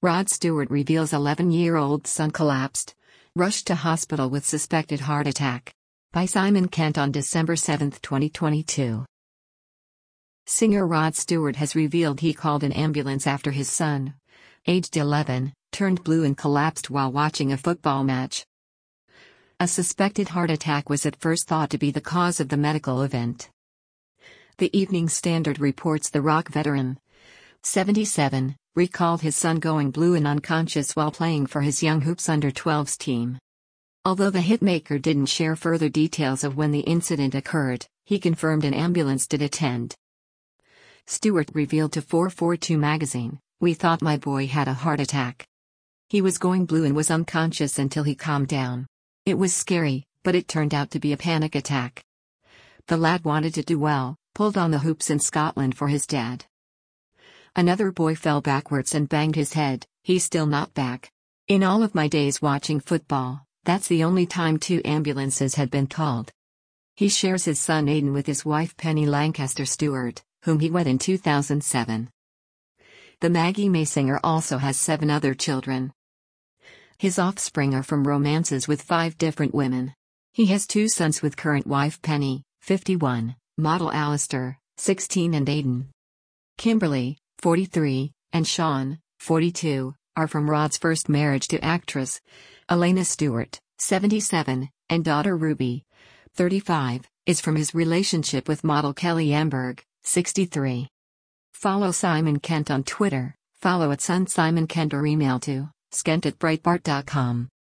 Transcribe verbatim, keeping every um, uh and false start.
Rod Stewart reveals eleven-year-old son collapsed. Rushed to hospital with suspected heart attack. By Simon Kent on December seventh, twenty twenty-two. Singer Rod Stewart has revealed he called an ambulance after his son, aged eleven, turned blue and collapsed while watching a football match. A suspected heart attack was at first thought to be the cause of the medical event. The Evening Standard reports the rock veteran, seventy-seven, recalled his son going blue and unconscious while playing for his Young Hoops under twelves team. Although the hitmaker didn't share further details of when the incident occurred, he confirmed an ambulance did attend. Stewart revealed to four forty-two magazine, "We thought my boy had a heart attack. He was going blue and was unconscious until he calmed down. It was scary, but it turned out to be a panic attack. The lad wanted to do well, pulled on the hoops in Scotland for his dad. Another boy fell backwards and banged his head, he's still not back. In all of my days watching football, that's the only time two ambulances had been called." He shares his son Aiden with his wife Penny Lancaster Stewart, whom he wed in two thousand seven. The Maggie May singer also has seven other children. His offspring are from romances with five different women. He has two sons with current wife Penny, fifty-one, model Alistair, sixteen, and Aiden. Kimberly, forty-three, and Sean, forty-two, are from Rod's first marriage to actress Elena Stewart, seventy-seven, and daughter Ruby, thirty-five, is from his relationship with model Kelly Amberg, sixty-three. Follow Simon Kent on Twitter, follow at Son Simon Kent or email to skent at breitbart dot com.